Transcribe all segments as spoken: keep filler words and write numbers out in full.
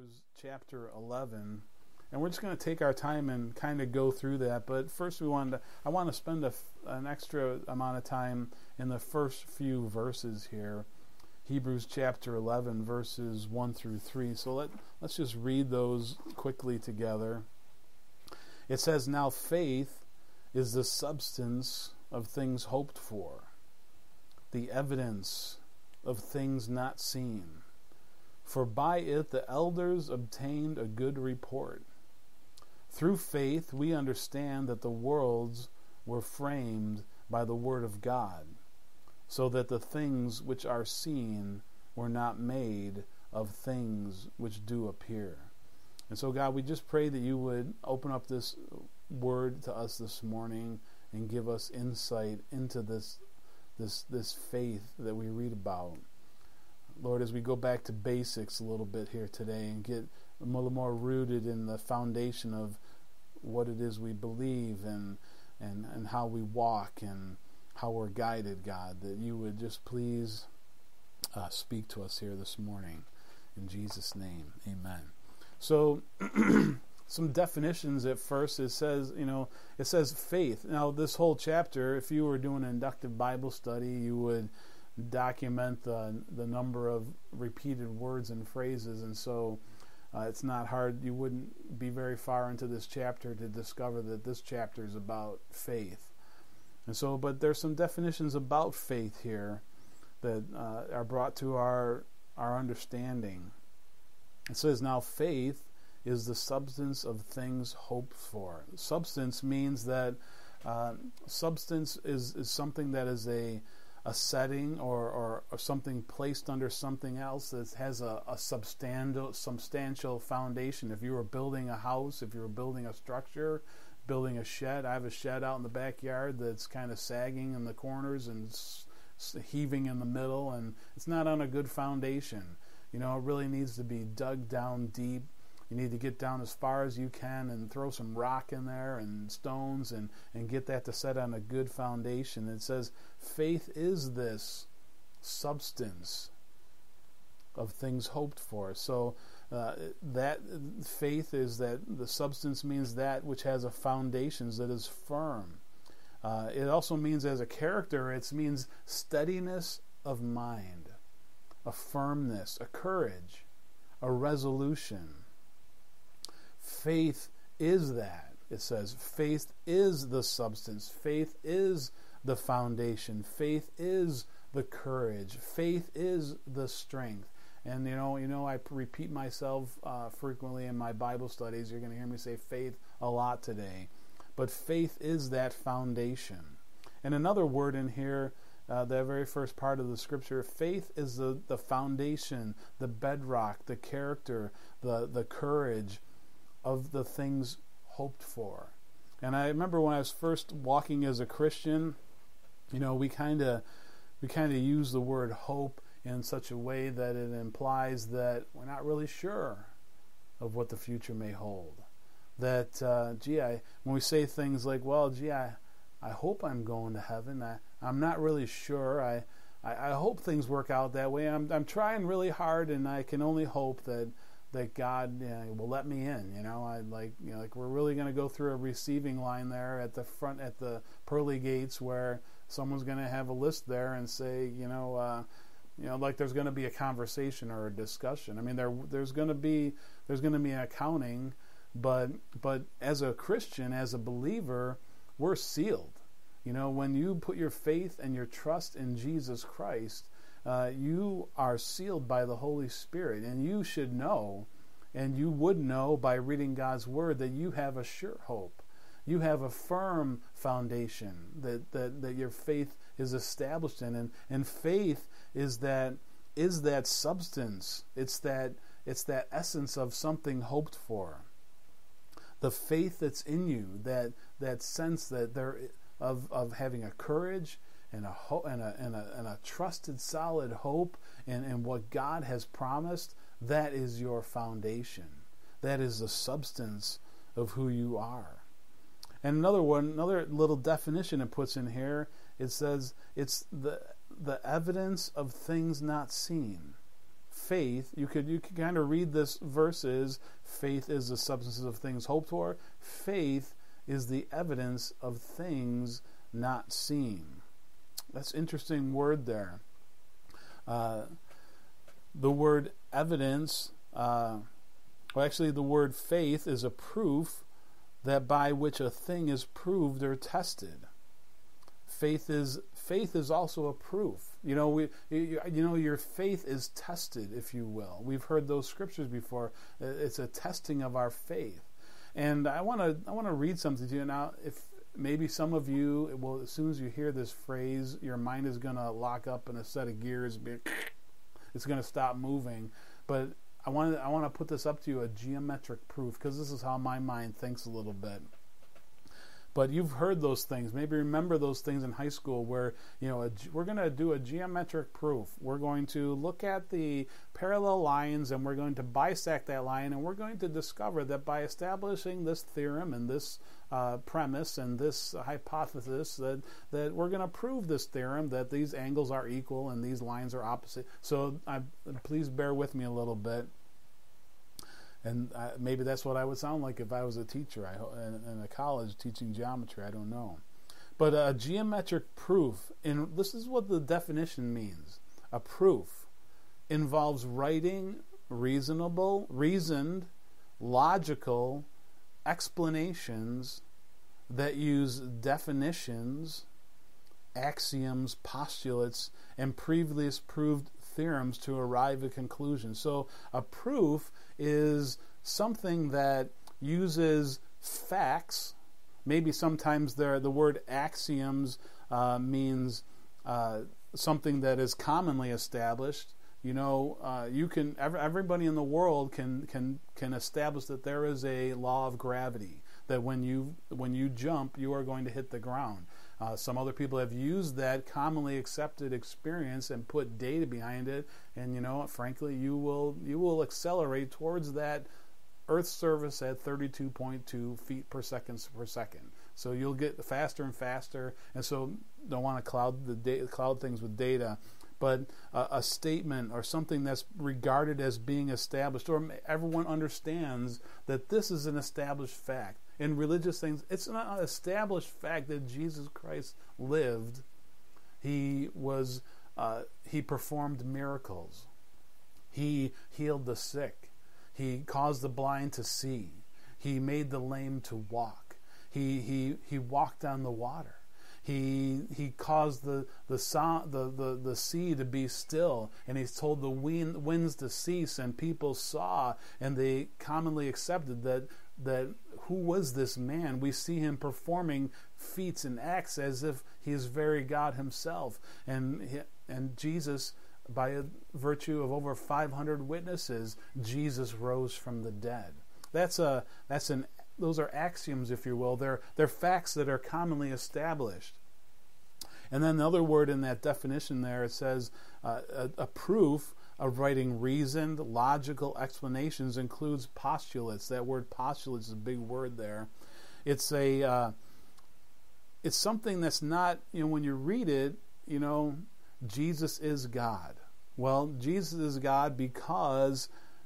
Hebrews chapter eleven, and we're just going to take our time and kind of go through that. But first, we wanted to, I want to spend a, an extra amount of time in the first few verses here. Hebrews chapter eleven, verses one through three. So let, let's just read those quickly together. It says, "Now faith is the substance of things hoped for, the evidence of things not seen. For by it the elders obtained a good report. Through faith we understand that the worlds were framed by the word of God, so that the things which are seen were not made of things which do appear." And so, God, we just pray that you would open up this word to us this morning and give us insight into this this this faith that we read about. Lord, as we go back to basics a little bit here today and get a little more rooted in the foundation of what it is we believe and and, and how we walk and how we're guided, God, that you would just please uh, speak to us here this morning. In Jesus' name, amen. So, some definitions at first. It says, you know, it says faith. Now, this whole chapter, if you were doing an inductive Bible study, you would document the the number of repeated words and phrases, and so uh, it's not hard. You wouldn't be very far into this chapter to discover that this chapter is about faith. And so, but there's some definitions about faith here that uh, are brought to our our understanding. It says, "Now faith is the substance of things hoped for." Substance means that uh, substance is, is something that is a a setting or, or, or something placed under something else that has a, a substantial substantial foundation. If you were building a house, if you were building a structure, building a shed, I have a shed out in the backyard that's kind of sagging in the corners and s- heaving in the middle, and it's not on a good foundation. You know, it really needs to be dug down deep. You need to get down as far as you can and throw some rock in there and stones and, and get that to set on a good foundation. It says faith is this substance of things hoped for. So uh, that faith is that the substance means that which has a foundation that is firm. Uh, it also means as a character, it means steadiness of mind, a firmness, a courage, a resolution. Faith is that. It says faith is the substance. Faith is the foundation. Faith is the courage. Faith is the strength. And you know, you know, I repeat myself uh, frequently in my Bible studies. You're going to hear me say faith a lot today. But faith is that foundation. And another word in here, uh, the very first part of the scripture, faith is the, the foundation, the bedrock, the character, the, the courage of the things hoped for. And I remember when I was first walking as a Christian, you know, we kind of we kind of use the word hope in such a way that it implies that we're not really sure of what the future may hold. That, uh, gee, I, when we say things like, well, gee, I, I hope I'm going to heaven. I, I'm not really sure. I, I, I hope things work out that way. I'm, I'm trying really hard, and I can only hope that that God, you know, will let me in. You know, I like, you know, like we're really going to go through a receiving line there at the front, at the pearly gates, where someone's going to have a list there and say, you know, uh, you know, like there's going to be a conversation or a discussion. I mean, there there's going to be there's going to be an accounting, but but as a Christian, as a believer, we're sealed. You know, when you put your faith and your trust in Jesus Christ, Uh, you are sealed by the Holy Spirit, and you should know, and you would know by reading God's Word, that you have a sure hope. You have a firm foundation that, that, that your faith is established in, and, and faith is that is that substance. It's that it's that essence of something hoped for. The faith that's in you, that that sense that there of of having a courage and a ho- and a and a and a trusted, solid hope in, in what God has promised, that is your foundation. That is the substance of who you are. And another one, another little definition it puts in here, it says it's the the evidence of things not seen. faith, you could you could kind of read this verse as faith is the substance of things hoped for. Faith is the evidence of things not seen. That's an interesting word there. Uh, the word evidence, uh, well, actually, the word faith is a proof that by which a thing is proved or tested. Faith is faith is also a proof. You know, we you, you know your faith is tested, if you will. We've heard those scriptures before. It's a testing of our faith. And I want to I want to read something to you now. If maybe some of you, well, as soon as you hear this phrase, your mind is going to lock up in a set of gears. It's going to stop moving. But I want to I want to put this up to you, a geometric proof, because this is how my mind thinks a little bit. But you've heard those things. Maybe remember those things in high school where, you know, a, we're going to do a geometric proof. We're going to look at the parallel lines and we're going to bisect that line, and we're going to discover that by establishing this theorem and this uh, premise and this hypothesis that, that we're going to prove this theorem that these angles are equal and these lines are opposite. So I, please bear with me a little bit. And uh, maybe that's what I would sound like if I was a teacher I, in, in a college teaching geometry. I don't know. But a geometric proof, in, this is what the definition means. A proof involves writing reasonable, reasoned, logical explanations that use definitions, axioms, postulates, and previously proved theorems to arrive at conclusions. So a proof is something that uses facts. Maybe sometimes there the word axioms uh, means uh, something that is commonly established. You know, uh, you can everybody in the world can can can establish that there is a law of gravity, that when you when you jump, you are going to hit the ground. Uh, some other people have used that commonly accepted experience and put data behind it, and you know, frankly, you will you will accelerate towards that Earth's surface at thirty-two point two feet per second per second. So you'll get faster and faster, and so don't want to cloud the da- cloud things with data, but uh, a statement or something that's regarded as being established, or everyone understands that this is an established fact. In religious things, it's an established fact that Jesus Christ lived. He was, uh, he performed miracles. He healed the sick. He caused the blind to see. He made the lame to walk. He he he walked on the water. He he caused the the, so, the the the sea to be still, and he's told the wind, winds to cease, and people saw, and they commonly accepted that that who was this man? We see him performing feats and acts as if he is very God himself, and he, and Jesus, by a virtue of over five hundred witnesses, Jesus rose from the dead. That's a that's an those are axioms, if you will. They're they're facts that are commonly established. And then the other word in that definition there, it says uh, a, a proof of writing reasoned, logical explanations includes postulates. That word postulates is a big word there. It's a uh, it's something that's not, you know, when you read it, you know, Jesus is God. Well, Jesus is God because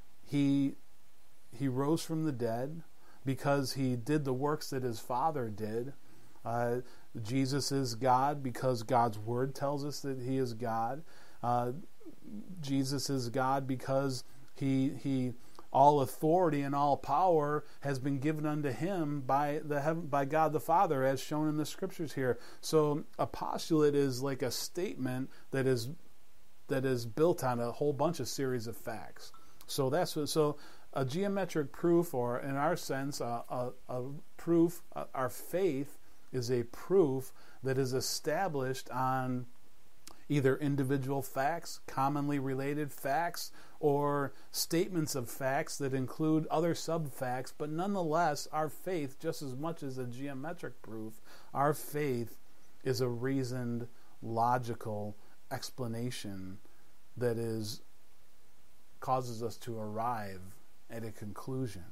he he rose from the dead, because he did the works that his Father did. Uh, Jesus is God because God's Word tells us that he is God. Uh, Jesus is God because he he all authority and all power has been given unto him by the heaven, by God the Father, as shown in the scriptures here. So a postulate is like a statement that is that is built on a whole bunch of series of facts. So that's what, so a geometric proof, or in our sense, a, a, a proof, a, our faith is a proof that is established on either individual facts, commonly related facts, or statements of facts that include other sub-facts. But nonetheless, our faith, just as much as a geometric proof, our faith is a reasoned, logical explanation that is causes us to arrive at a conclusion.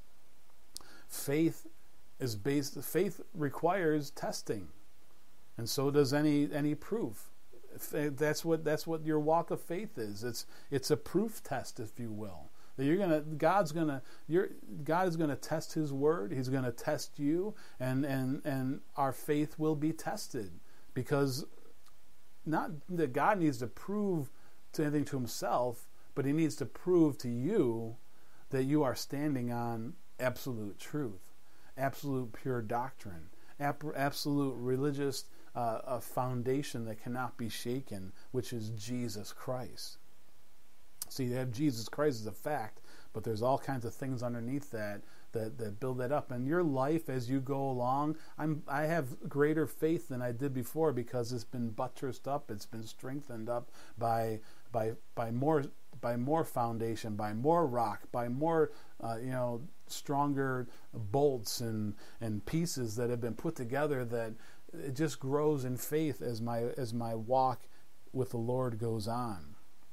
Faith is based. Faith requires testing, and so does any any proof. That's what that's what your walk of faith is. It's it's a proof test, if you will. That you're gonna, God's gonna, you're, God is gonna test His word. He's gonna test you, and and and our faith will be tested, because not that God needs to prove to anything to Himself, but He needs to prove to you that you are standing on absolute truth, absolute pure doctrine, ap- absolute religious uh, a foundation that cannot be shaken, which is Jesus Christ. See, you have Jesus Christ as a fact, but there's all kinds of things underneath that that, that build that up. And your life, as you go along, I'm I have greater faith than I did before, because it's been buttressed up, it's been strengthened up by by by more by more foundation, by more rock, by more uh, you know stronger bolts and and pieces that have been put together. That it just grows in faith as my as my walk with the Lord goes on.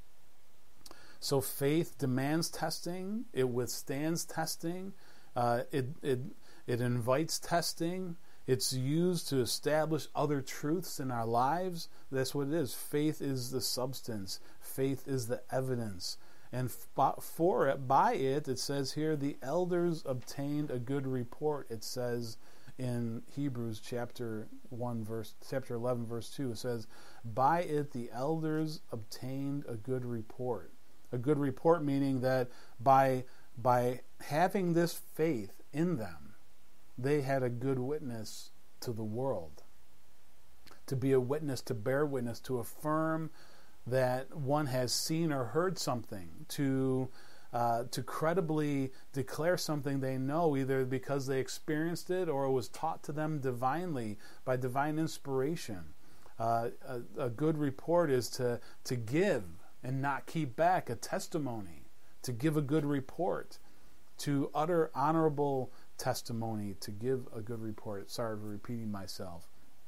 So faith demands testing. It withstands testing. Uh, it it it invites testing. It's used to establish other truths in our lives. That's what it is. Faith is the substance. Faith is the evidence. And for it, by it, it says here, the elders obtained a good report. It says in Hebrews chapter one, verse chapter eleven, verse two. It says, by it the elders obtained a good report. A good report meaning that by by having this faith in them, they had a good witness to the world. To be a witness, to bear witness, to affirm that one has seen or heard something, to uh, to credibly declare something they know, either because they experienced it or it was taught to them divinely by divine inspiration. Uh, a, a good report is to to give and not keep back, a testimony, to give a good report, to utter honorable testimony, to give a good report. Sorry for repeating myself.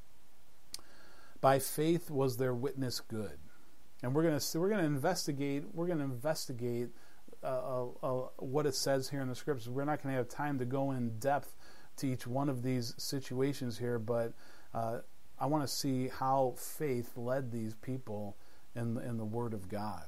By faith was their witness good, and we're going to we're going to investigate. We're going to investigate uh, uh, uh, what it says here in the scriptures. We're not going to have time to go in depth to each one of these situations here, but uh, I want to see how faith led these people in the, in the Word of God.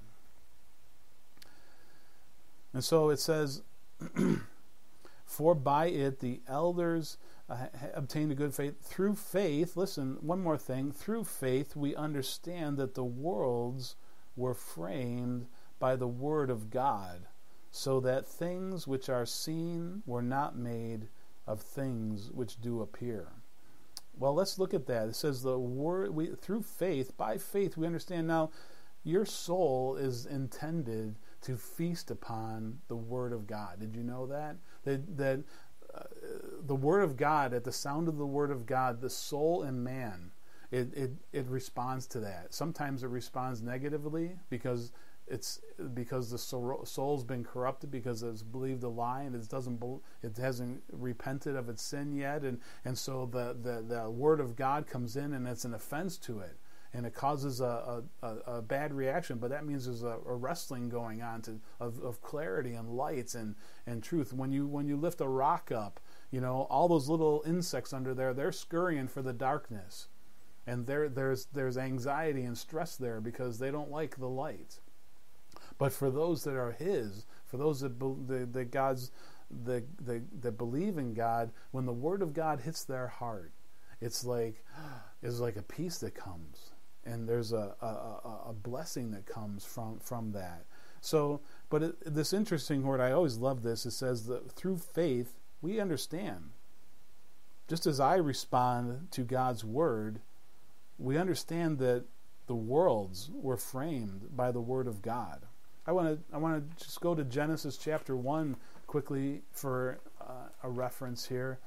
And so it says, for by it the elders uh, obtained a good faith. Through faith, listen, one more thing, through faith we understand that the worlds were framed by the Word of God, so that things which are seen were not made of things which do appear. Well, let's look at that. It says the word we through faith, by faith we understand. Now, your soul is intended to feast upon the Word of God. Did you know that? That that uh, the Word of God, at the sound of the Word of God, the soul in man, it it it responds to that. Sometimes it responds negatively because it's because the soul, soul's been corrupted, because it's believed a lie and it doesn't it hasn't repented of its sin yet, and and so the the the Word of God comes in and it's an offense to it, and it causes a a, a bad reaction. But that means there's a, a wrestling going on to of, of clarity and lights and and truth. When you when you lift a rock up, you know, all those little insects under there, they're scurrying for the darkness, and there there's there's anxiety and stress there because they don't like the light. But for those that are His, for those that the, the God's the, the that believe in God, when the Word of God hits their heart, it's like it's like a peace that comes, and there's a a, a blessing that comes from from that. So, but it, this interesting word, I always love this. It says that through faith we understand. Just as I respond to God's Word, we understand that the worlds were framed by the Word of God. I want to I want to just go to Genesis chapter one quickly for uh, a reference here.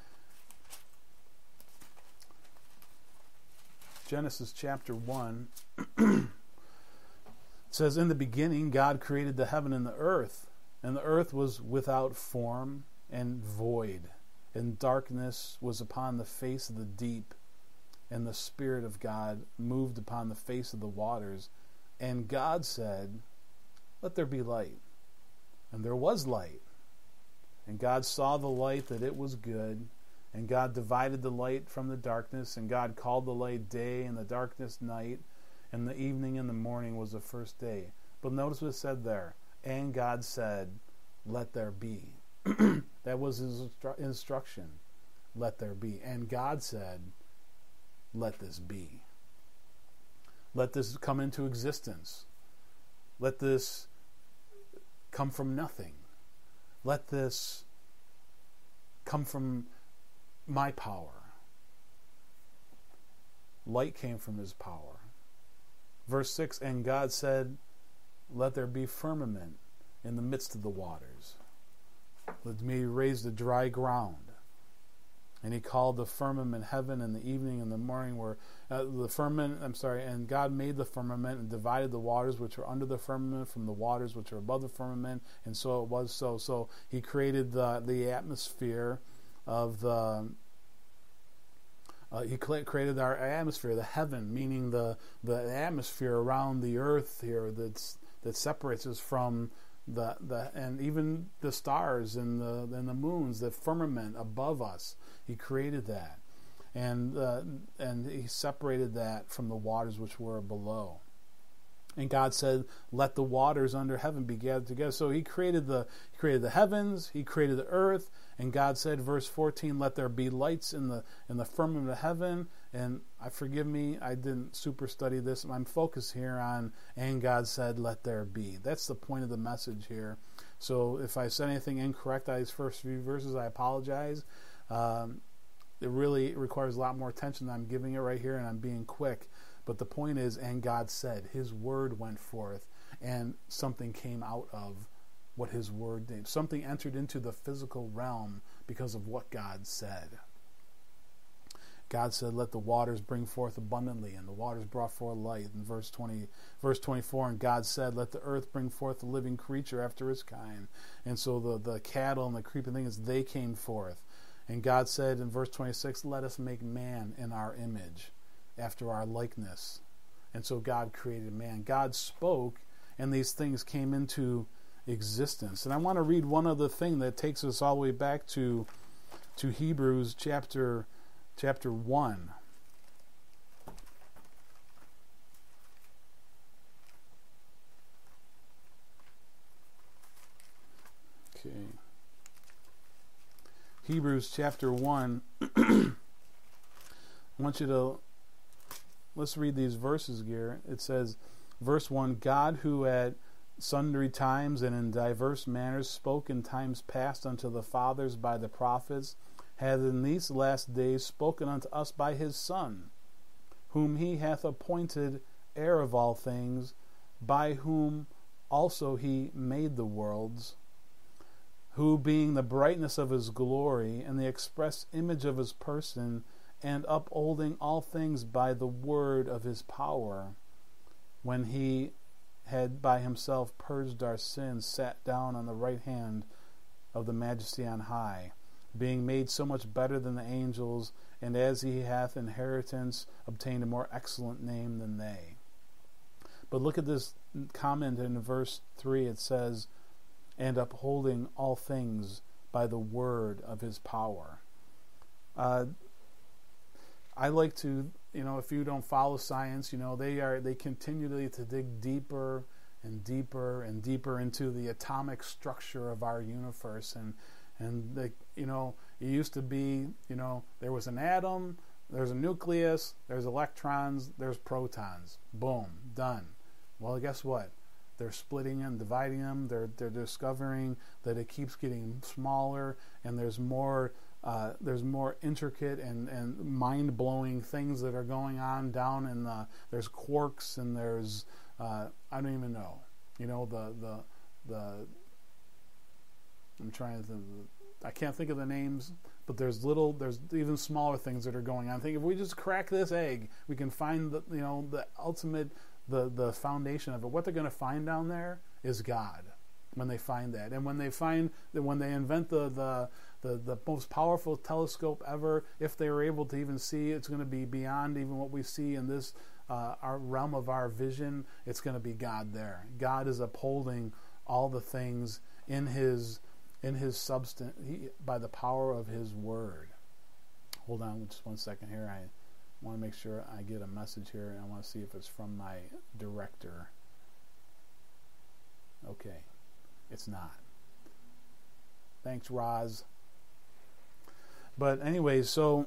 Genesis chapter one says, in the beginning God created the heaven and the earth, and the earth was without form and void, and darkness was upon the face of the deep, and the Spirit of God moved upon the face of the waters. And God said, let there be light. And there was light. And God saw the light, that it was good. And God divided the light from the darkness. And God called the light day and the darkness night. and the evening and the morning was the first day. But notice what it said there. And God said, let there be. That was his instru- instruction. Let there be. And God said, let this be. Let this come into existence. Let this come from nothing. Let this come from my power. Light came from his power. Verse six, and God said, let there be firmament in the midst of the waters. Let me raise the dry ground. And he called the firmament heaven, and the evening and the morning were uh, the firmament. I'm sorry. And God made the firmament and divided the waters which were under the firmament from the waters which were above the firmament. And so it was so. So he created the the atmosphere of the. Uh, he created our atmosphere, the heaven, meaning the the atmosphere around the earth here that's that separates us from the the and even the stars and the and the moons, the firmament above us. He created that, and uh, and he separated that from the waters which were below. And God said, "Let the waters under heaven be gathered together." So He created the He created the heavens. He created the earth. And God said, verse fourteen, "Let there be lights in the in the firmament of heaven." And I forgive me, I didn't super study this. I'm focused here on, and God said, "Let there be." That's the point of the message here. So if I said anything incorrect on these first few verses, I apologize. Um, it really requires a lot more attention than I'm giving it right here, and I'm being quick. But the point is, and God said, His word went forth, and something came out of what His word did. Something entered into the physical realm because of what God said. God said, "Let the waters bring forth abundantly," and the waters brought forth light. In verse twenty, verse twenty-four, and God said, "Let the earth bring forth a living creature after its kind." And so the, the cattle and the creeping things, they came forth. And God said in verse twenty-six, "Let us make man in our image, after our likeness." And so God created man. God spoke, and these things came into existence. And I want to read one other thing that takes us all the way back to to Hebrews chapter chapter one. Okay. Hebrews chapter one. I want you to let's read these verses here. It says, verse one, "God, who at sundry times and in diverse manners spoke in times past unto the fathers by the prophets, hath in these last days spoken unto us by His Son, whom He hath appointed heir of all things, by whom also He made the worlds, who being the brightness of His glory and the express image of His person, and upholding all things by the word of His power, when He had by Himself purged our sins, sat down on the right hand of the Majesty on high, being made so much better than the angels, and as He hath inheritance obtained a more excellent name than they." But look at this comment in verse three. It says, "and upholding all things by the word of His power." Uh, I like to, you know, if you don't follow science, you know, they are they continually to dig deeper and deeper and deeper into the atomic structure of our universe, and and the, you know, it used to be, you know, there was an atom, there's a nucleus, there's electrons, there's protons. Boom, done. Well, guess what? They're splitting them, dividing them. They're they're discovering that it keeps getting smaller, and there's more. Uh, there's more intricate and, and mind-blowing things that are going on down in the, there's quarks, and there's, uh, I don't even know, you know, the, the, the, I'm trying to, I can't think of the names, but there's little, there's even smaller things that are going on. I think if we just crack this egg, we can find the, you know, the ultimate, the, the foundation of it. What they're going to find down there is God when they find that. And when they find that, when they invent the, the, The, the most powerful telescope ever, if they were able to even see, it's going to be beyond even what we see in this uh, our realm of our vision. It's going to be God there. God is upholding all the things in His in His substance he, by the power of His word. Hold on just one second here. I I want to make sure I get a message here, and I want to see if it's from my director. Okay, it's not. Thanks, Roz. But anyway, so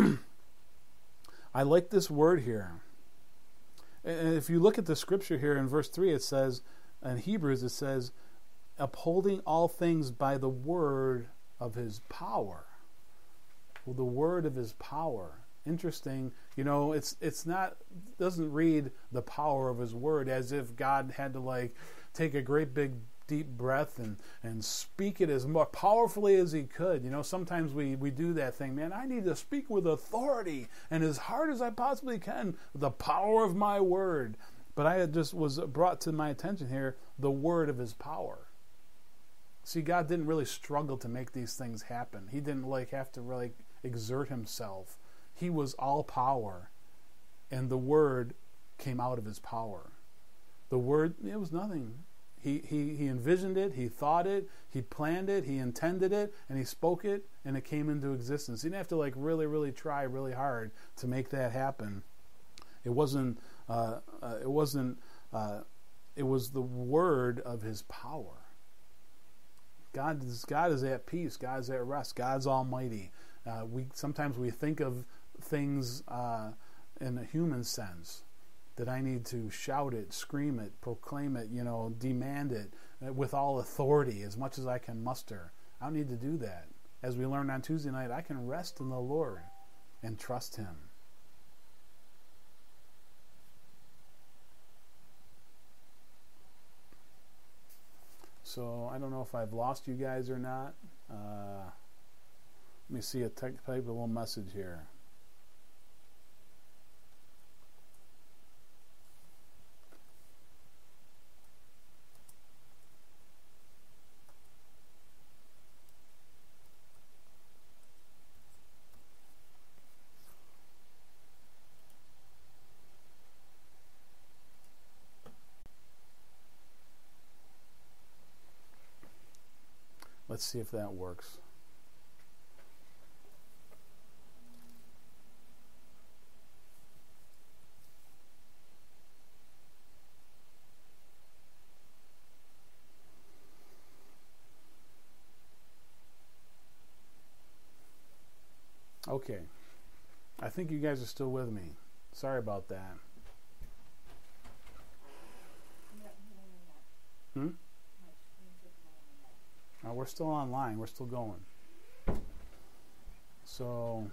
I like this word here. And if you look at the scripture here in verse three, it says, in Hebrews, it says, upholding all things by the word of his power. Well, the word of his power. Interesting. You know, it's it's not, doesn't read the power of his word as if God had to like take a great big deep breath and, and speak it as more powerfully as he could. You know, sometimes we, we do that thing, man, I need to speak with authority and as hard as I possibly can, the power of my word. But I had just was brought to my attention here, the word of his power. See, God didn't really struggle to make these things happen. He didn't like have to really exert himself. He was all power, and the word came out of his power. The word, it was nothing. He, he, he envisioned it, he thought it, he planned it, he intended it, and he spoke it, and it came into existence. He didn't have to like really, really try really hard to make that happen. It wasn't, uh, uh, it wasn't, uh, it was the word of his power. God is, God is at peace, God is at rest, God's almighty. Uh, we sometimes we think of things uh, in a human sense, that I need to shout it, scream it, proclaim it, you know, demand it uh, with all authority as much as I can muster. I don't need to do that. As we learned on Tuesday night, I can rest in the Lord and trust him. So I don't know if I've lost you guys or not. Uh, let me see a type of little message here. Let's see if that works. Okay. I think you guys are still with me. Sorry about that. Hmm? Uh, we're still online. We're still going. So,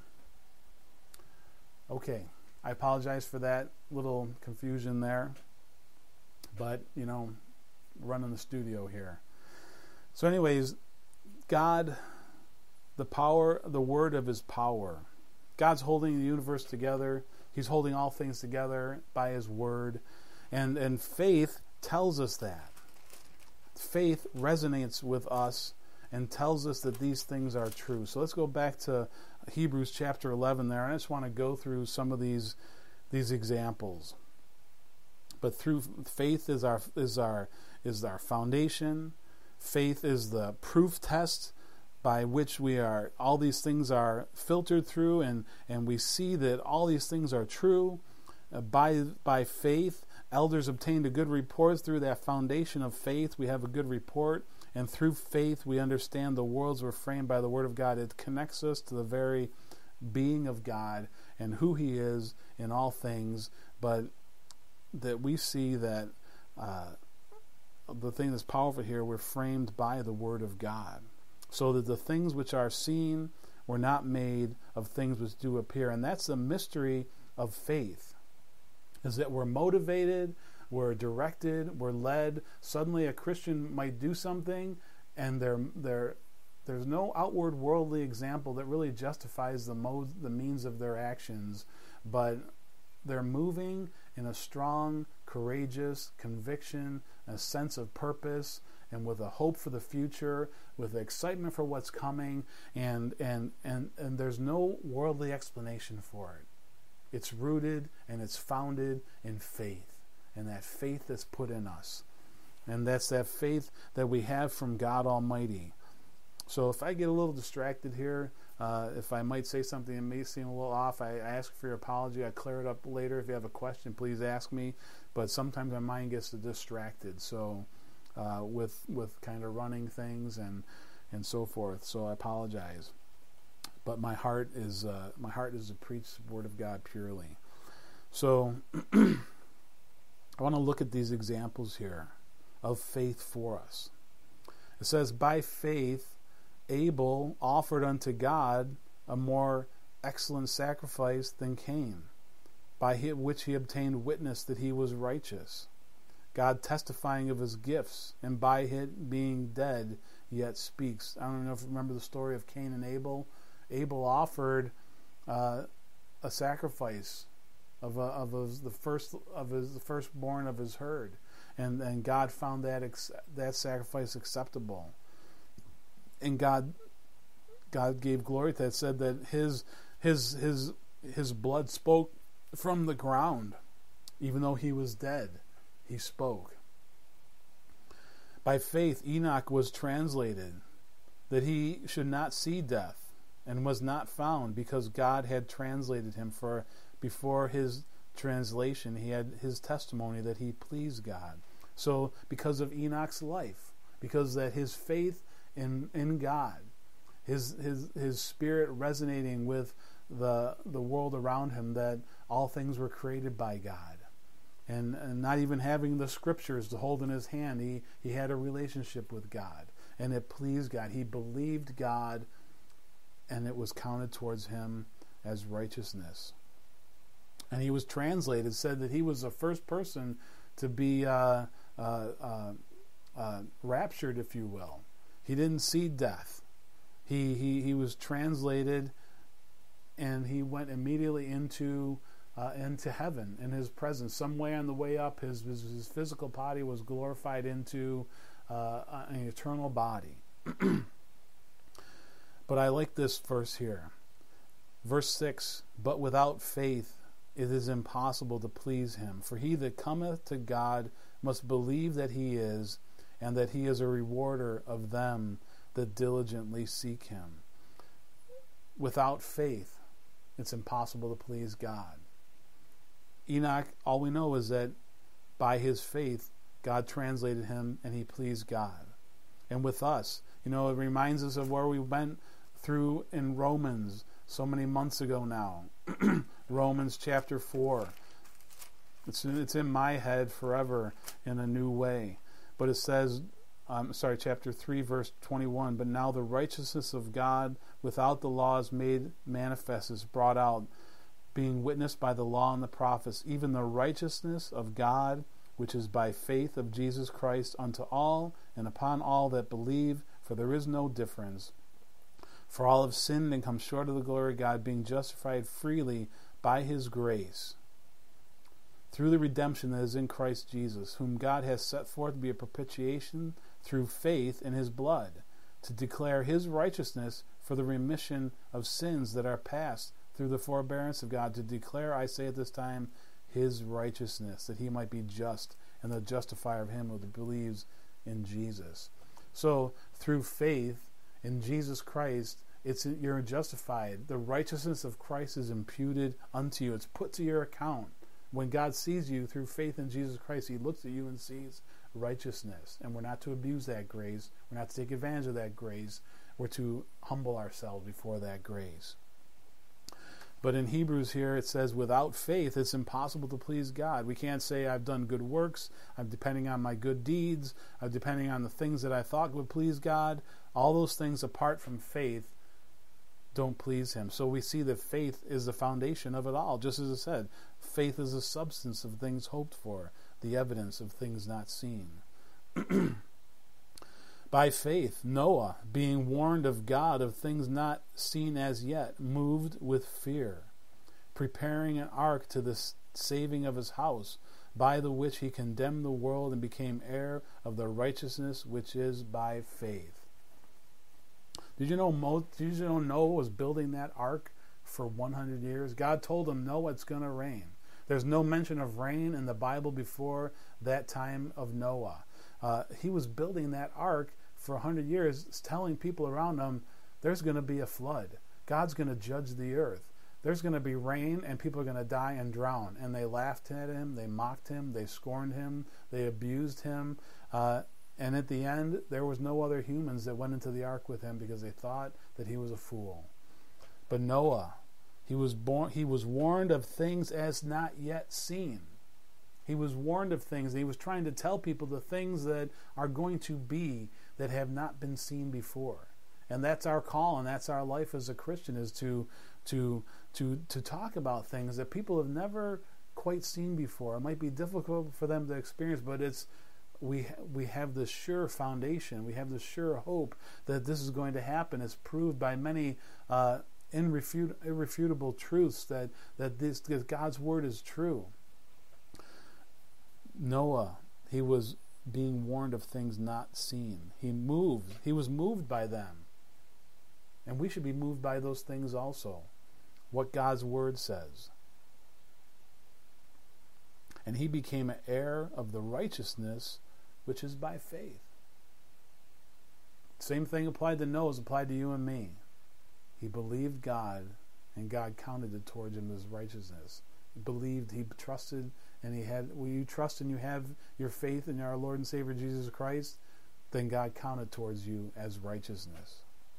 okay. I apologize for that little confusion there. But, you know, running the studio here. So anyways, God, the power, the word of his power. God's holding the universe together. He's holding all things together by his word. And, and faith tells us that. Faith resonates with us and tells us that these things are true. So let's go back to Hebrews chapter eleven there. I just want to go through some of these these examples. But through faith is our is our is our foundation. Faith is the proof test by which we are all these things are filtered through, and and we see that all these things are true. Uh, by by faith, elders obtained a good report. Through that foundation of faith, we have a good report. And through faith, we understand the worlds were framed by the Word of God. It connects us to the very being of God and who he is in all things. But that we see that uh, the thing that's powerful here, we're framed by the Word of God. So that the things which are seen were not made of things which do appear. And that's the mystery of faith, is that we're motivated, we're directed, we're led. Suddenly a Christian might do something, and they're, they're, there's no outward worldly example that really justifies the, mode, the means of their actions, but they're moving in a strong, courageous conviction, a sense of purpose, and with a hope for the future, with excitement for what's coming, and, and, and, and there's no worldly explanation for it. It's rooted and it's founded in faith, and that faith that's put in us. And that's that faith that we have from God Almighty. So if I get a little distracted here, uh, if I might say something that may seem a little off, I, I ask for your apology. I clear it up later. If you have a question, please ask me. But sometimes my mind gets distracted. So uh, with with kind of running things and and so forth. So I apologize. But my heart is uh, my heart is to preach the Word of God purely. So I want to look at these examples here of faith for us. It says, by faith Abel offered unto God a more excellent sacrifice than Cain, by which he obtained witness that he was righteous, God testifying of his gifts, and by it being dead yet speaks. I don't know if you remember the story of Cain and Abel. Abel offered uh, a sacrifice of a, of his, the first of his the firstborn of his herd, and and God found that ex, that sacrifice acceptable, and God God gave glory to that. Said that his his his his blood spoke from the ground, even though he was dead, he spoke. By faith Enoch was translated, that he should not see death, and was not found, because God had translated him. For before his translation he had his testimony that he pleased God. So because of Enoch's life, because that his faith in in God, his his his spirit resonating with the the world around him, that all things were created by God, and, and not even having the scriptures to hold in his hand, he he had a relationship with God, and it pleased God. He believed God, and it was counted towards him as righteousness. And he was translated, said that he was the first person to be uh, uh, uh, uh, raptured, if you will. He didn't see death. He he he was translated, and he went immediately into uh, into heaven, in his presence. Some way on the way up, his his, his physical body was glorified into uh, an eternal body. But I like this verse here. Verse six, but without faith it is impossible to please him. For he that cometh to God must believe that he is, and that he is a rewarder of them that diligently seek him. Without faith, it's impossible to please God. Enoch, all we know is that by his faith, God translated him and he pleased God. And with us, you know, it reminds us of where we went through in Romans so many months ago now. Romans chapter four. It's, it's in my head forever in a new way. But it says, um, sorry, chapter three, verse twenty-one, but now the righteousness of God without the law is made manifest, is brought out, being witnessed by the law and the prophets, even the righteousness of God, which is by faith of Jesus Christ, unto all and upon all that believe, for there is no difference. For all have sinned and come short of the glory of God, being justified freely by his grace, through the redemption that is in Christ Jesus, whom God has set forth to be a propitiation through faith in his blood, to declare his righteousness for the remission of sins that are past through the forbearance of God, to declare, I say at this time, his righteousness, that he might be just and the justifier of him who believes in Jesus. So through faith in Jesus Christ, it's you're justified. The righteousness of Christ is imputed unto you. It's put to your account. When God sees you through faith in Jesus Christ, he looks at you and sees righteousness. And we're not to abuse that grace. We're not to take advantage of that grace. We're to humble ourselves before that grace. But in Hebrews here it says, without faith it's impossible to please God. We can't say I've done good works, I'm depending on my good deeds, I'm depending on the things that I thought would please God. All those things apart from faith don't please him. So we see that faith is the foundation of it all. Just as it said, faith is the substance of things hoped for, the evidence of things not seen. By faith, Noah, being warned of God of things not seen as yet, moved with fear, preparing an ark to the saving of his house, by the which he condemned the world and became heir of the righteousness which is by faith. Did you know Mo, did you know Noah was building that ark for one hundred years? God told him, Noah, it's going to rain. There's no mention of rain in the Bible before that time of Noah. Uh, he was building that ark for a hundred years telling people around him, there's going to be a flood. God's going to judge the earth. There's going to be rain and people are going to die and drown. And they laughed at him, they mocked him, they scorned him, they abused him. Uh, and at the end, there was no other humans that went into the ark with him because they thought that he was a fool. But Noah, he was born, he was warned of things as not yet seen. He was warned of things. He was trying to tell people the things that are going to be that have not been seen before. And that's our call, and that's our life as a Christian, is to to to to talk about things that people have never quite seen before. It might be difficult for them to experience, but it's we we have this sure foundation. We have this sure hope that this is going to happen. It's proved by many uh, irrefut- irrefutable truths that that this that God's word is true. Noah, he was being warned of things not seen. He moved. He was moved by them. And we should be moved by those things also. What God's word says. And he became an heir of the righteousness which is by faith. Same thing applied to Noah as applied to you and me. He believed God, and God counted it towards him as righteousness. He believed, he trusted, and he had. Will you trust and you have your faith in our Lord and Savior Jesus Christ? Then God counted towards you as righteousness.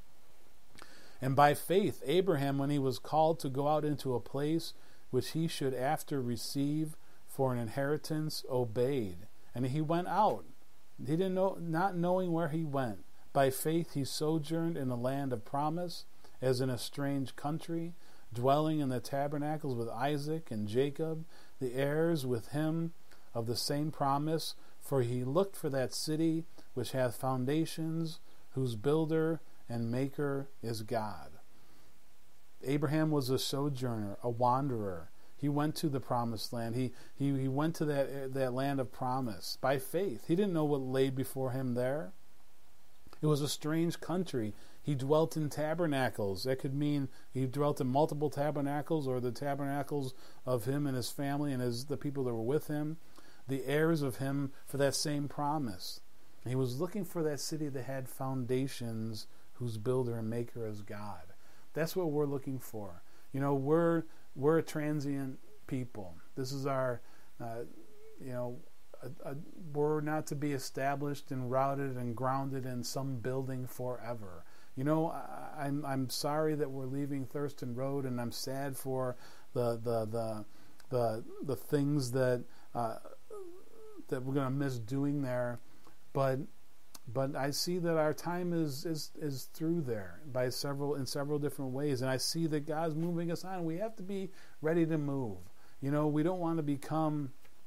And by faith, Abraham, when he was called to go out into a place which he should after receive for an inheritance, obeyed. And he went out. He didn't know, not knowing where he went. By faith, he sojourned in the land of promise, as in a strange country, dwelling in the tabernacles with Isaac and Jacob, the heirs with him of the same promise. For he looked for that city which hath foundations, whose builder and maker is God. Abraham was a sojourner, a wanderer. He went to the promised land. He he, he went to that, that land of promise by faith. He didn't know what lay before him there. It was a strange country. He dwelt in tabernacles. That could mean he dwelt in multiple tabernacles, or the tabernacles of him and his family and his the people that were with him, the heirs of him for that same promise. And he was looking for that city that had foundations, whose builder and maker is God. That's what we're looking for. You know, we're we're a transient people. This is our, uh, you know, a, a, we're not to be established and rooted and grounded in some building forever. You know, I, I'm I'm sorry that we're leaving Thurston Road, and I'm sad for the the the the, the things that uh, that we're going to miss doing there, but. But I see that our time is, is is through there by several in several different ways, and I see that God's moving us on. We have to be ready to move. You know, we don't want to become,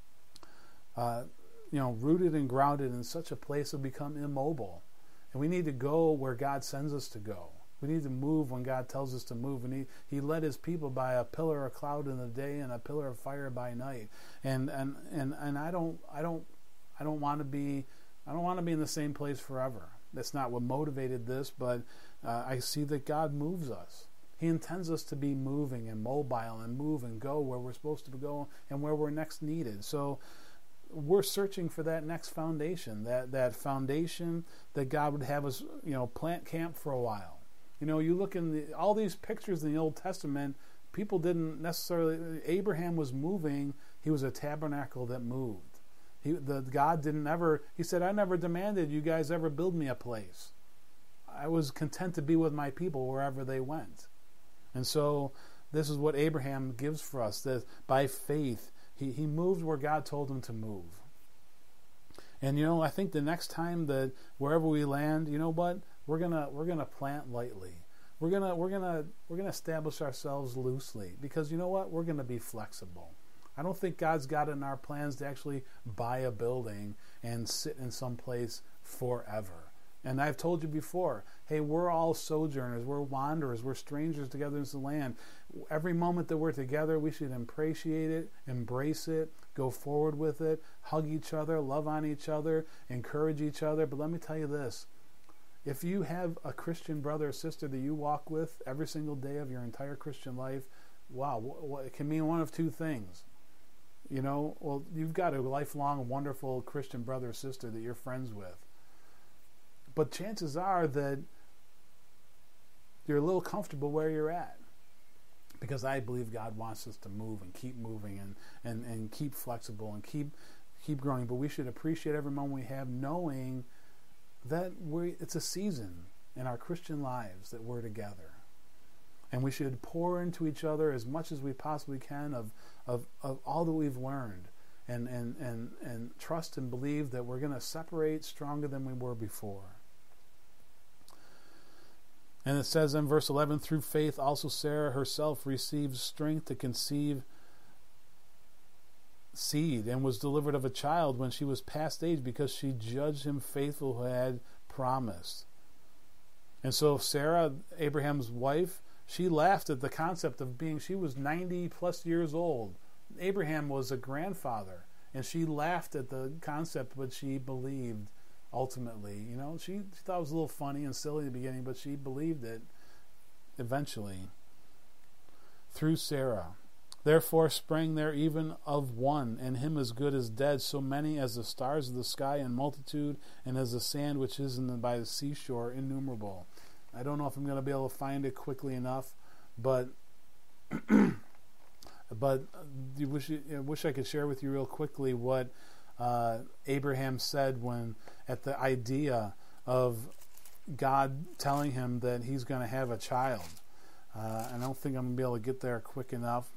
uh, you know, rooted and grounded in such a place to become immobile. And we need to go where God sends us to go. We need to move when God tells us to move. And He, he led His people by a pillar of cloud in the day and a pillar of fire by night. And and and, and I don't I don't I don't want to be. I don't want to be in the same place forever. That's not what motivated this, but uh, I see that God moves us. He intends us to be moving and mobile and move and go where we're supposed to go and where we're next needed. So we're searching for that next foundation, that, that foundation that God would have us, you know, plant camp for a while. You know, you look in the, all these pictures in the Old Testament, people didn't necessarily, Abraham was moving, he was a tabernacle that moved. He, the God didn't ever, he said, I never demanded you guys ever build me a place. I was content to be with my people wherever they went. And so this is what Abraham gives for us, that by faith, he, he moved where God told him to move. And, you know, I think the next time that wherever we land, you know what, we're gonna we're gonna plant lightly. We're gonna we're gonna we're gonna establish ourselves loosely, because you know what, we're gonna be flexible. I don't think God's got in our plans to actually buy a building and sit in some place forever. And I've told you before, hey, we're all sojourners, we're wanderers, we're strangers together in this land. Every moment that we're together, we should appreciate it, embrace it, go forward with it, hug each other, love on each other, encourage each other. But let me tell you this, if you have a Christian brother or sister that you walk with every single day of your entire Christian life, wow, it can mean one of two things. You know, well, you've got a lifelong, wonderful Christian brother or sister that you're friends with. but chances are that you're a little comfortable where you're at. Because I believe God wants us to move and keep moving and, and, and keep flexible and keep keep growing. But we should appreciate every moment we have, knowing that we it's a season in our Christian lives that we're together. And we should pour into each other as much as we possibly can of of, of all that we've learned. And, and, and, and trust and believe that we're going to separate stronger than we were before. And it says in verse eleven, through faith also Sarah herself received strength to conceive seed and was delivered of a child when she was past age, because she judged him faithful who had promised. And so Sarah, Abraham's wife, she laughed at the concept of being, she was ninety plus years old. Abraham was a grandfather, and she laughed at the concept, but she believed. Ultimately, you know, she, she thought it was a little funny and silly in the beginning, but she believed it eventually. Through Sarah. Therefore sprang there even of one, and him as good as dead, so many as the stars of the sky in multitude, and as the sand which is in the, by the seashore innumerable. I don't know if I'm going to be able to find it quickly enough, but but I wish, I wish I could share with you real quickly what Uh, Abraham said when at the idea of God telling him that he's going to have a child. Uh, I don't think I'm going to be able to get there quick enough.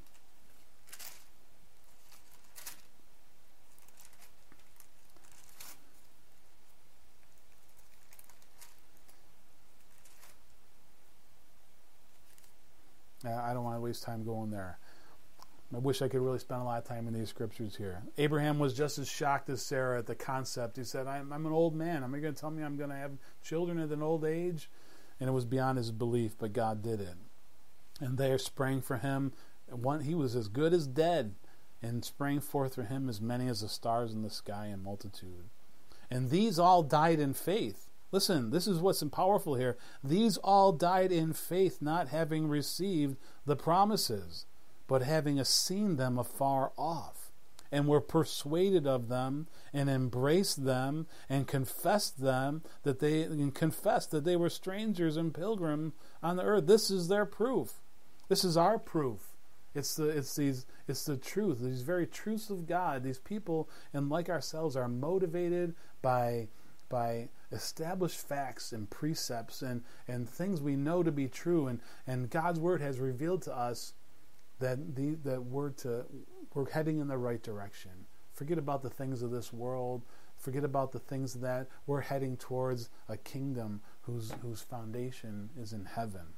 Uh, I don't want to waste time going there. I wish I could really spend a lot of time in these scriptures here. Abraham was just as shocked as Sarah at the concept. He said, I'm, I'm an old man. Am I going to tell me I'm going to have children at an old age? And it was beyond his belief, but God did it. And there sprang for him, one, he was as good as dead, and sprang forth for him as many as the stars in the sky in multitude. And these all died in faith. Listen, this is what's powerful here. These all died in faith, not having received the promises, but having seen them afar off, and were persuaded of them, and embraced them, and confessed them that they and confessed that they were strangers and pilgrims on the earth. This is their proof. This is our proof. It's the it's these it's the truth. These very truths of God. These people, and like ourselves, are motivated by by established facts and precepts and, and things we know to be true, and, and God's word has revealed to us that the that we're to we're heading in the right direction. Forget about the things of this world. Forget about the things that we're heading towards a kingdom whose whose foundation is in heaven.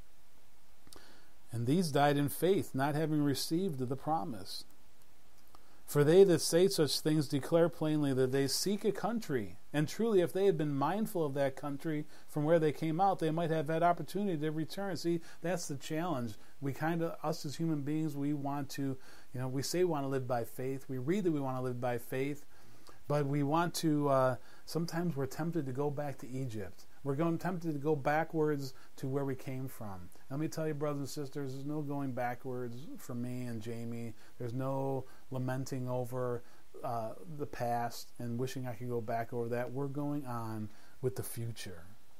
And these died in faith, not having received the promise. For they that say such things declare plainly that they seek a country. And truly, if they had been mindful of that country from where they came out, they might have had opportunity to return. See, that's the challenge. We kind of, us as human beings, we want to, you know, we say we want to live by faith. We read that we want to live by faith. But we want to, uh, sometimes we're tempted to go back to Egypt. We're going tempted to go backwards to where we came from. Let me tell you, brothers and sisters, there's no going backwards for me and Jamie. There's no lamenting over uh, the past and wishing I could go back over that. We're going on with the future.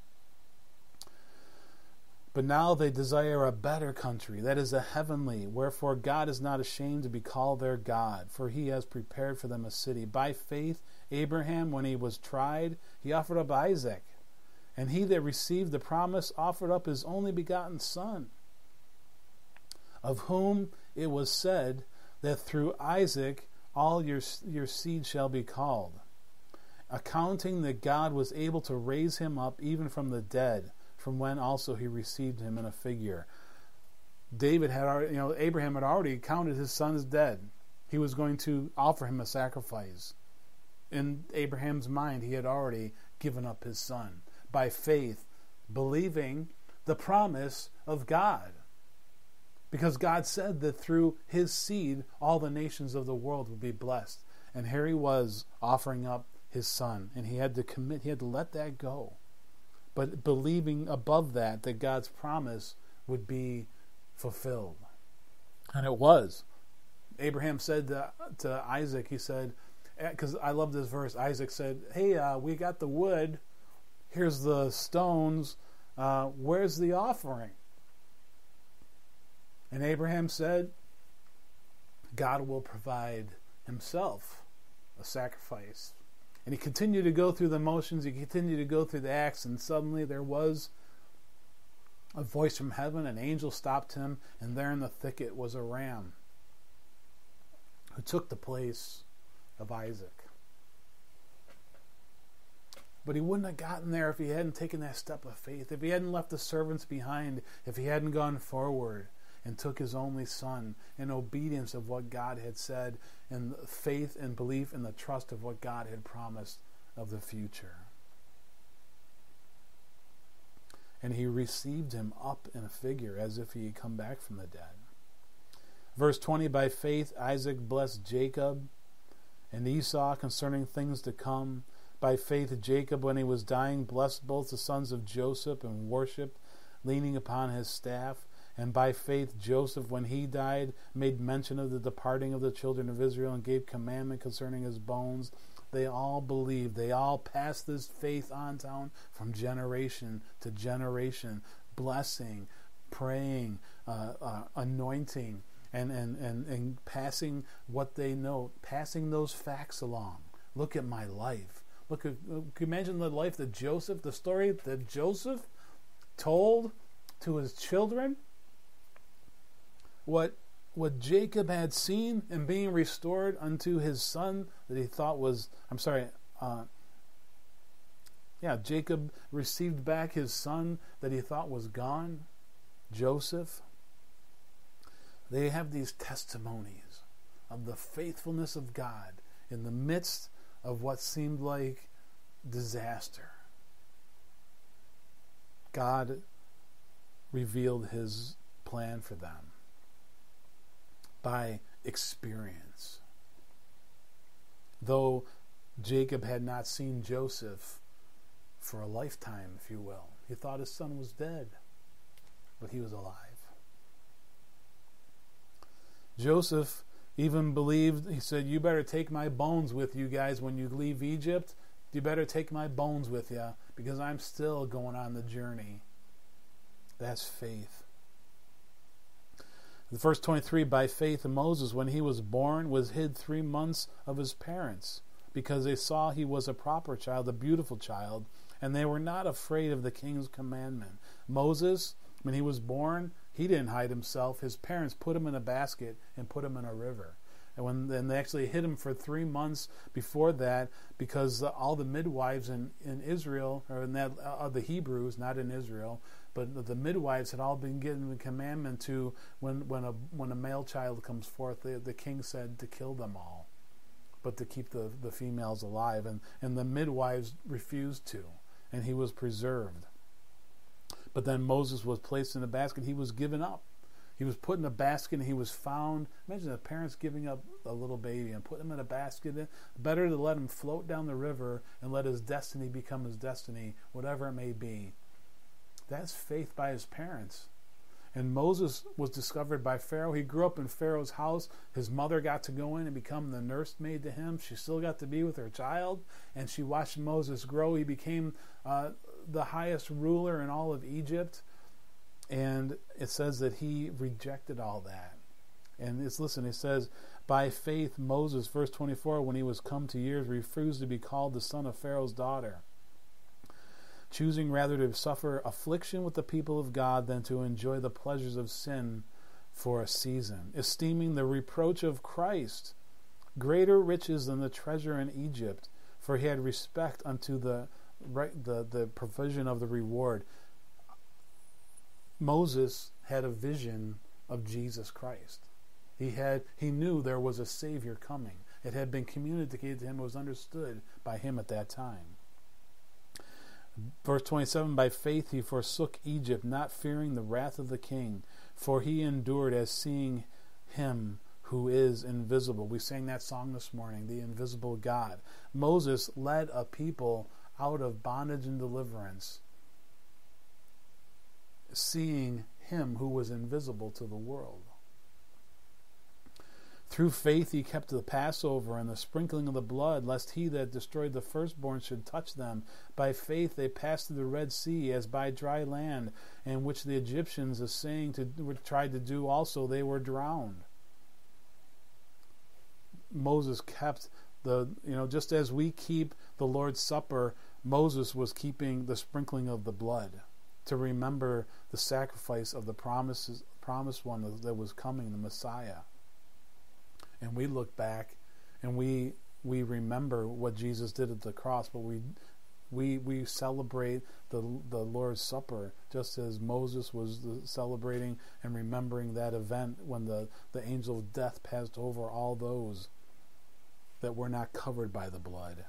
But now they desire a better country, that is a heavenly, wherefore God is not ashamed to be called their God, for he has prepared for them a city. By faith, Abraham, when he was tried, he offered up Isaac. And he that received the promise offered up his only begotten son, of whom it was said that through Isaac all your, your seed shall be called, accounting that God was able to raise him up even from the dead, from when also he received him in a figure. David had already, you know, Abraham had already counted his son as dead. He was going to offer him a sacrifice. In Abraham's mind, he had already given up his son by faith, believing the promise of God. Because God said that through his seed, all the nations of the world would be blessed. And here he was offering up his son, and he had to commit, he had to let that go. But believing above that, that God's promise would be fulfilled. And it was. Abraham said to, to Isaac, he said, because I love this verse, Isaac said, hey, uh, we got the wood. here's the stones. Uh, where's the offering? And Abraham said, God will provide himself a sacrifice. And he continued to go through the motions, he continued to go through the acts, and suddenly there was a voice from heaven, an angel stopped him, and there in the thicket was a ram who took the place of Isaac. But he wouldn't have gotten there if he hadn't taken that step of faith, if he hadn't left the servants behind, if he hadn't gone forward and took his only son in obedience of what God had said, and faith and belief and the trust of what God had promised of the future. And he received him up in a figure as if he had come back from the dead. Verse twenty, by faith Isaac blessed Jacob and Esau concerning things to come. By faith Jacob, when he was dying, blessed both the sons of Joseph and worshipped, leaning upon his staff. And by faith Joseph, when he died, made mention of the departing of the children of Israel and gave commandment concerning his bones. They all believed. They all passed this faith on down from generation to generation, blessing, praying, uh, uh, anointing, and, and, and, and passing what they know, passing those facts along. Look at my life. Look at, can you imagine the life that Joseph, the story that Joseph told to his children? What what Jacob had seen in being restored unto his son that he thought was, I'm sorry, uh, yeah, Jacob received back his son that he thought was gone, Joseph. They have these testimonies of the faithfulness of God in the midst of what seemed like disaster. God revealed his plan for them by experience. Though Jacob had not seen Joseph for a lifetime, if you will. He thought his son was dead, but he was alive. Joseph even believed, he said, you better take my bones with you guys when you leave Egypt. You better take my bones with you because I'm still going on the journey. That's faith. Verse twenty-three, by faith Moses, when he was born, was hid three months of his parents, because they saw he was a proper child, a beautiful child, and they were not afraid of the king's commandment. Moses, when he was born, he didn't hide himself. His parents put him in a basket and put him in a river. And when and they actually hid him for three months before that, because all the midwives in, in Israel, or in that uh, the Hebrews, not in Israel, but the midwives had all been given the commandment to, when when a when a male child comes forth, the, the king said to kill them all, but to keep the, the females alive. And, and the midwives refused to, and he was preserved. But then Moses was placed in a basket. He was given up. He was put in a basket and he was found. Imagine the parents giving up a little baby and putting him in a basket. Better to let him float down the river and let his destiny become his destiny, whatever it may be. That's faith by his parents. And Moses was discovered by Pharaoh. He grew up in Pharaoh's house. His mother got to go in and become the nursemaid to him. She still got to be with her child. And she watched Moses grow. He became uh, the highest ruler in all of Egypt. And it says that he rejected all that. And it's, listen, it says, by faith Moses, verse twenty-four, when he was come to years, refused to be called the son of Pharaoh's daughter, choosing rather to suffer affliction with the people of God than to enjoy the pleasures of sin for a season, esteeming the reproach of Christ greater riches than the treasure in Egypt, for he had respect unto the, the, the provision of the reward. Moses had a vision of Jesus Christ. He had he knew there was a Savior coming. It had been communicated to him, it was understood by him at that time. Verse twenty-seven, by faith he forsook Egypt, not fearing the wrath of the king, for he endured as seeing him who is invisible. We sang that song this morning, the invisible God. Moses led a people out of bondage and deliverance, seeing him who was invisible to the world. Through faith he kept the Passover and the sprinkling of the blood, lest he that destroyed the firstborn should touch them. By faith they passed through the Red Sea as by dry land, in which the Egyptians, assaying to tried to do also, they were drowned. Moses kept the, you know, just as we keep the Lord's Supper, Moses was keeping the sprinkling of the blood to remember the sacrifice of the promises, promised one that was coming, the Messiah. And we look back and we we remember what Jesus did at the cross, but we we we celebrate the the Lord's Supper just as Moses was celebrating and remembering that event when the, the angel of death passed over all those that were not covered by the blood.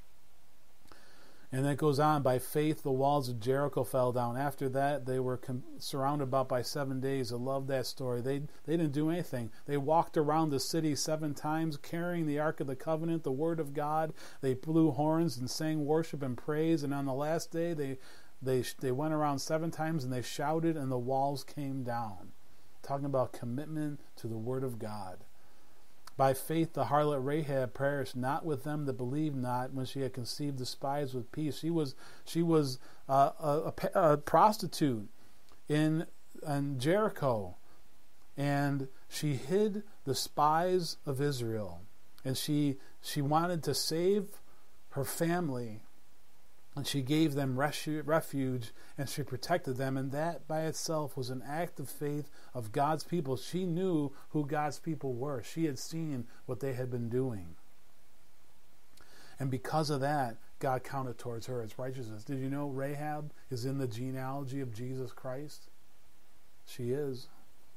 And then it goes on, by faith the walls of Jericho fell down. After that, they were com- surrounded about by seven days. I love that story. They they didn't do anything. They walked around the city seven times, carrying the Ark of the Covenant, the Word of God. They blew horns and sang worship and praise. And on the last day, they they they went around seven times and they shouted, and the walls came down. Talking about commitment to the Word of God. By faith the harlot Rahab perished not with them that believed not, when she had conceived the spies with peace. She was she was uh, a, a, a prostitute in, in Jericho, and she hid the spies of Israel, and she she wanted to save her family, and she gave them refuge, and she protected them, and that by itself was an act of faith of God's people. She knew who God's people were. She had seen what they had been doing. And because of that, God counted towards her as righteousness. Did you know Rahab is in the genealogy of Jesus Christ? She is.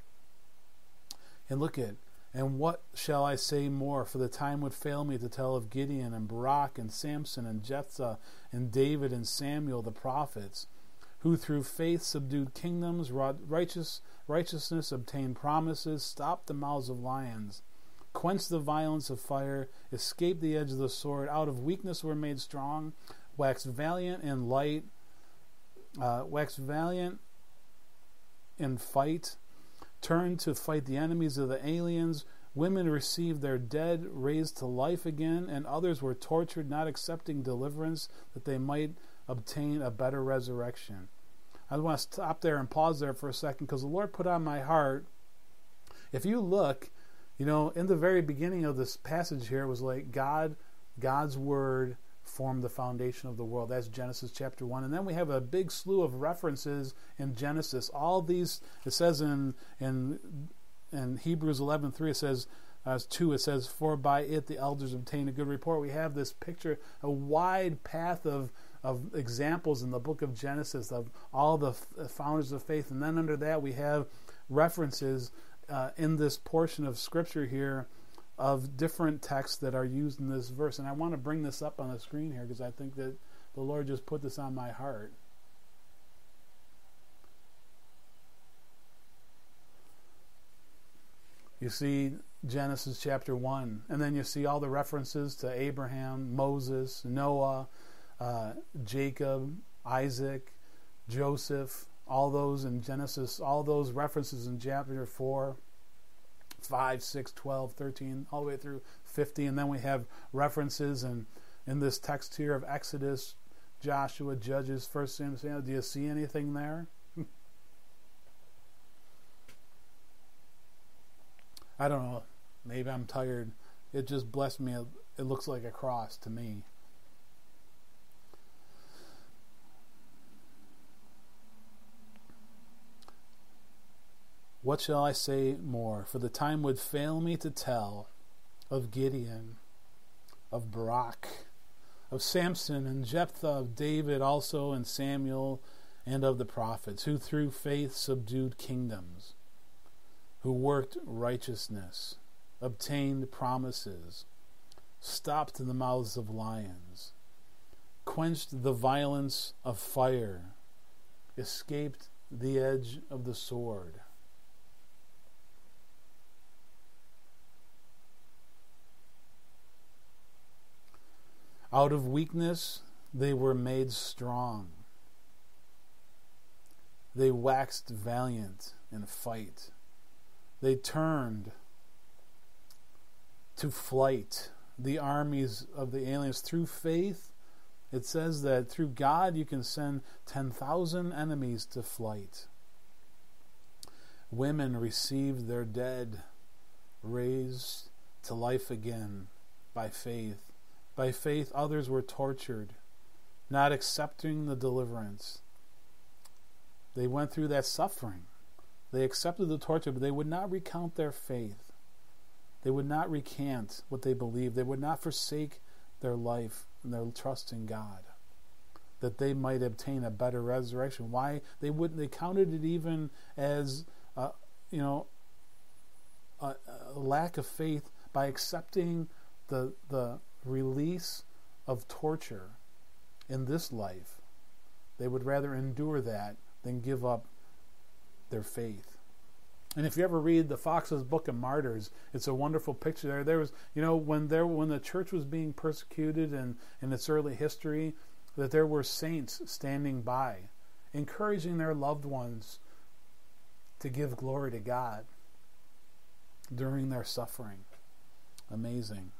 And look at, and what shall I say more? For the time would fail me to tell of Gideon and Barak and Samson and Jephthah and David and Samuel the prophets, who through faith subdued kingdoms, wrought righteous, righteousness, obtained promises, stopped the mouths of lions, quenched the violence of fire, escaped the edge of the sword, out of weakness were made strong, waxed valiant in light, uh, waxed valiant in fight, turned to fight the enemies of the aliens. Women received their dead raised to life again, and others were tortured, not accepting deliverance, that they might obtain a better resurrection. I want to stop there and pause there for a second, because the Lord put on my heart, if you look, you know, in the very beginning of this passage here, it was like God, God's Word formed the foundation of the world. That's Genesis chapter one. And then we have a big slew of references in Genesis. All these, it says in in, in Hebrews eleven three, it says, uh, two, it says, for by it the elders obtained a good report. We have this picture, a wide path of, of examples in the book of Genesis of all the f- founders of faith. And then under that we have references uh, in this portion of Scripture here of different texts that are used in this verse. And I want to bring this up on the screen here because I think that the Lord just put this on my heart. You see Genesis chapter one, and then you see all the references to Abraham, Moses, Noah, uh, Jacob, Isaac, Joseph, all those in Genesis, all those references in chapter four, five, six, twelve, thirteen, all the way through fifty. And then we have references in, in this text here of Exodus, Joshua, Judges, First Samuel. Do you see anything there? I don't know. Maybe I'm tired. It just blessed me. It looks like a cross to me. What shall I say more? For the time would fail me to tell of Gideon, of Barak, of Samson and Jephthah, of David also and Samuel, and of the prophets, who through faith subdued kingdoms, who worked righteousness, obtained promises, stopped the mouths of lions, quenched the violence of fire, escaped the edge of the sword. Out of weakness they were made strong. They waxed valiant in fight. They turned to flight. The armies of the aliens through faith. It says that through God you can send ten thousand enemies to flight. Women received their dead raised to life again by faith. By faith others were tortured, not accepting the deliverance. They went through that suffering. They accepted the torture, but they would not recount their faith. They would not recant what they believed. They would not forsake their life and their trust in God, that they might obtain a better resurrection. Why? They wouldn't. They counted it even as, uh, you know, a, a lack of faith by accepting the the release of torture in this life. They would rather endure that than give up their faith. And if you ever read the Fox's Book of Martyrs, it's a wonderful picture there. There was, you know, when there when the church was being persecuted in, in its early history, that there were saints standing by, encouraging their loved ones to give glory to God during their suffering. Amazing.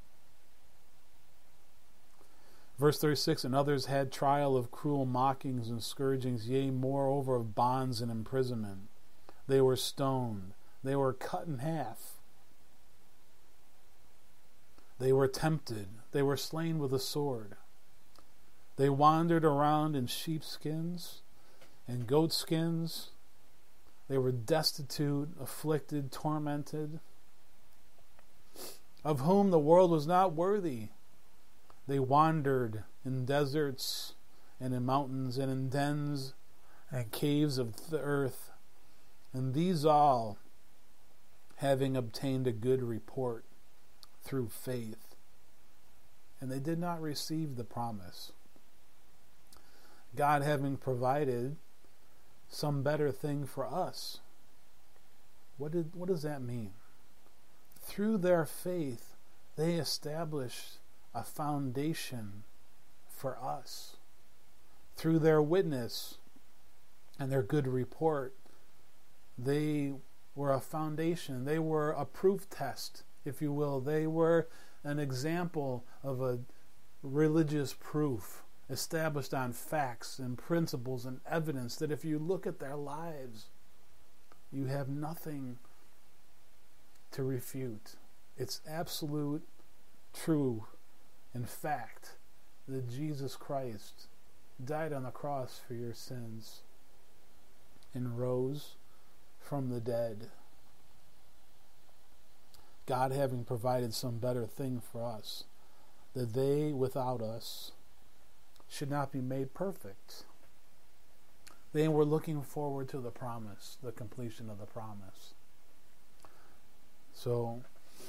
Verse thirty-six, and others had trial of cruel mockings and scourgings, yea, moreover of bonds and imprisonment. They were stoned. They were cut in half. They were tempted. They were slain with a sword. They wandered around in sheepskins and goatskins. They were destitute, afflicted, tormented, of whom the world was not worthy. They wandered in deserts and in mountains and in dens and caves of the earth. And these all, having obtained a good report through faith, and they did not receive the promise. God having provided some better thing for us. What did what does that mean? Through their faith, they established a foundation for us. Through their witness and their good report, they were a foundation. They were a proof test, if you will. They were an example of a religious proof established on facts and principles and evidence that if you look at their lives, you have nothing to refute. It's absolute true and fact that Jesus Christ died on the cross for your sins and rose from the dead. God having provided some better thing for us, that they without us should not be made perfect. They were looking forward to the promise, the completion of the promise. So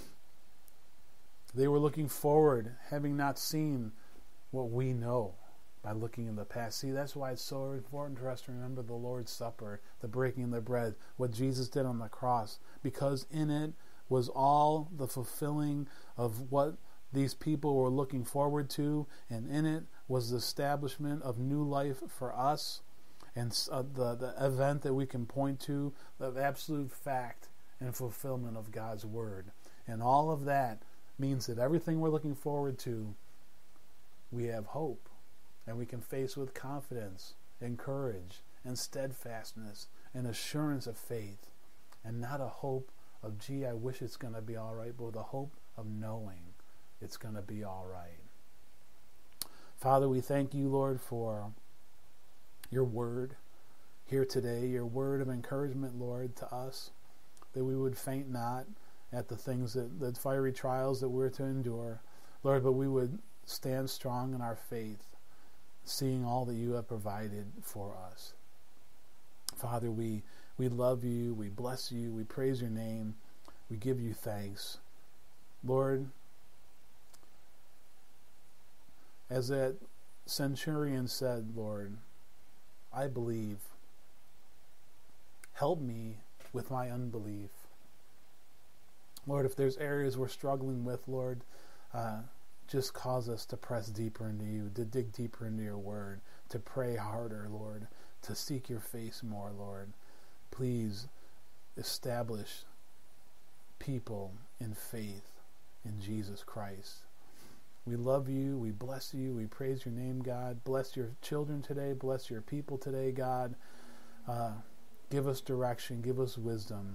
they were looking forward, having not seen what we know by looking in the past. See, that's why it's so important for us to remember the Lord's Supper, the breaking of the bread, what Jesus did on the cross, because in it was all the fulfilling of what these people were looking forward to, and in it was the establishment of new life for us, and uh, the, the event that we can point to, the absolute fact and fulfillment of God's Word. And all of that means that everything we're looking forward to, we have hope. And we can face with confidence and courage and steadfastness and assurance of faith. And not a hope of, gee, I wish it's going to be all right, but with a hope of knowing it's going to be all right. Father, we thank you, Lord, for your word here today, your word of encouragement, Lord, to us, that we would faint not at the things that, the fiery trials that we're to endure, Lord, but we would stand strong in our faith, seeing all that you have provided for us. Father, we, we love you, we bless you, we praise your name, we give you thanks. Lord, as that centurion said, Lord, I believe. Help me with my unbelief. Lord, if there's areas we're struggling with, Lord, uh, just cause us to press deeper into you, to dig deeper into your word, to pray harder, Lord, to seek your face more, Lord. Please establish people in faith in Jesus Christ. We love you. We bless you. We praise your name, God. Bless your children today. Bless your people today, God. Uh, give us direction. Give us wisdom.